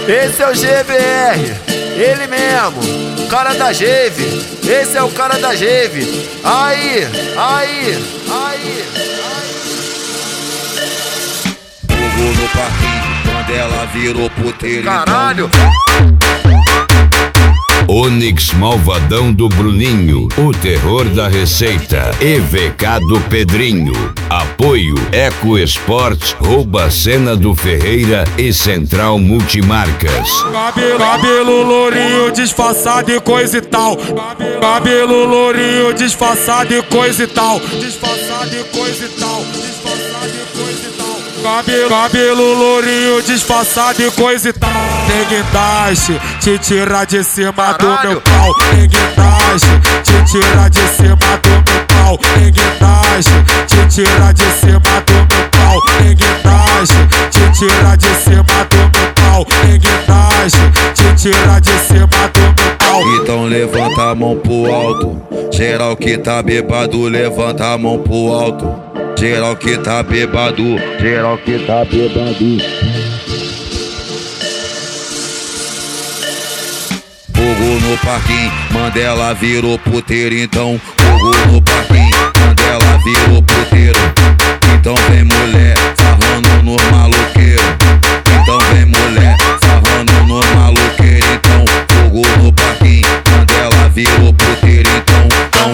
Esse é o GBR, ele mesmo, cara da Geve. Esse é o cara da Geve. Aí. Fogo no parquinho, quando ela virou puteiro. Caralho. Onix Malvadão do Bruninho, o terror da receita. EVK do Pedrinho. Apoio Eco Esportes, Rouba Cena do Ferreira e Central Multimarcas. Cabelo lourinho disfarçado e coisa e tal. Cabelo lourinho disfarçado e coisa e tal. Disfarçado e coisa e tal. Disfarçado e coisa e tal. Cabelo lourinho disfarçado e coisa e tal. Neguindaste, te tirar de cima do meu pau. Neguindaste, te tirar de cima do meu pau. Neguindaste, te tirar de cima do meu pau. Neguindaste, te tirar de cima do meu pau. Neguindaste, te tirar de cima do meu pau. Então levanta a mão pro alto. Geral que tá bebado, levanta a mão pro alto. Geral que tá bebado, geral que tá bebado. Fogo no parquinho, Mandela virou puteiro. Então fogo no parquinho, Mandela virou puteiro. Então vem mulher, sarrando no maloqueiro. Então vem mulher, sarrando no maloqueiro. Então fogo no parquinho, Mandela virou puteiro. Então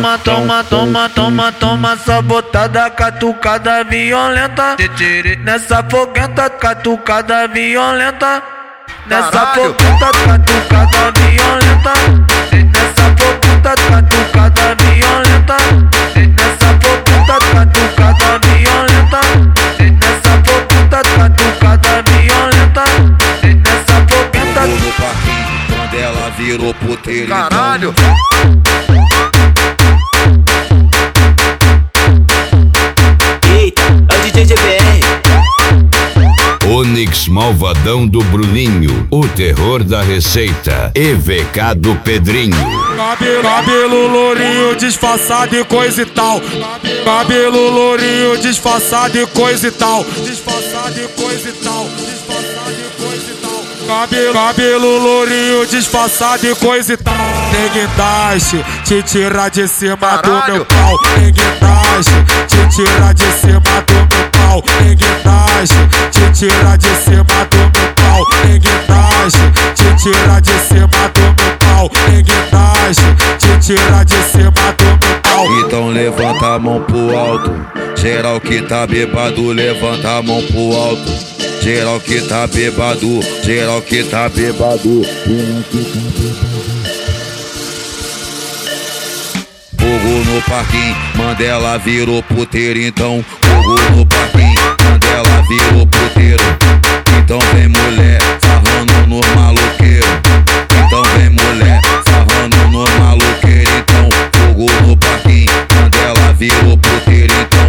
Toma, sabotada, catucada violenta. Nessa foguenta, catucada violenta. Nessa foguenta, catucada violenta. Nessa foguenta, catucada violenta. Nessa foguenta, catucada violenta. Nessa foguenta, catucada violenta. Nessa foguenta. no parquinho, quando ela virou puteiro. Caralho. Onix Malvadão do Bruninho, o terror da receita. EVK do Pedrinho. Cabelo lourinho disfarçado e coisa e tal. Cabelo lourinho disfarçado e coisa e tal. Disfarçado e coisa e tal. Disfarçado e coisa e tal. Cabelo lourinho disfarçado e coisa e tal. Neguindaste, te tirar de cima do meu pau. Neguindaste, te tirar de cima do meu pau. Neguindaste, te tirar de cima do meu pau. Neguindaste, te tirar de cima do meu pau. Neguindaste, te tirar de cima do meu pau. Então levanta a mão pro alto. Geral que tá bebado, levanta a mão pro alto. Geral que tá bebado, geral que tá bebado. Fogo no parquinho, Mandela virou puteiro. Então fogo no parquinho, Mandela virou puteiro. Então vem mulher, sarrando no maloqueiro. Então vem mulher, sarrando no maloqueiro. Então fogo no parquinho, Mandela virou puteiro. Então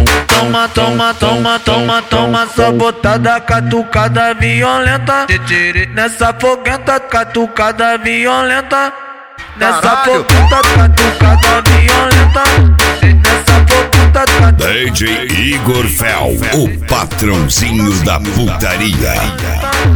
Toma, sabotada, catucada violenta. Nessa foguenta, catucada violenta. Nessa foguenta, catucada violenta. Nessa foguenta, catucada. DJ Igor Fel, o patrãozinho da putaria.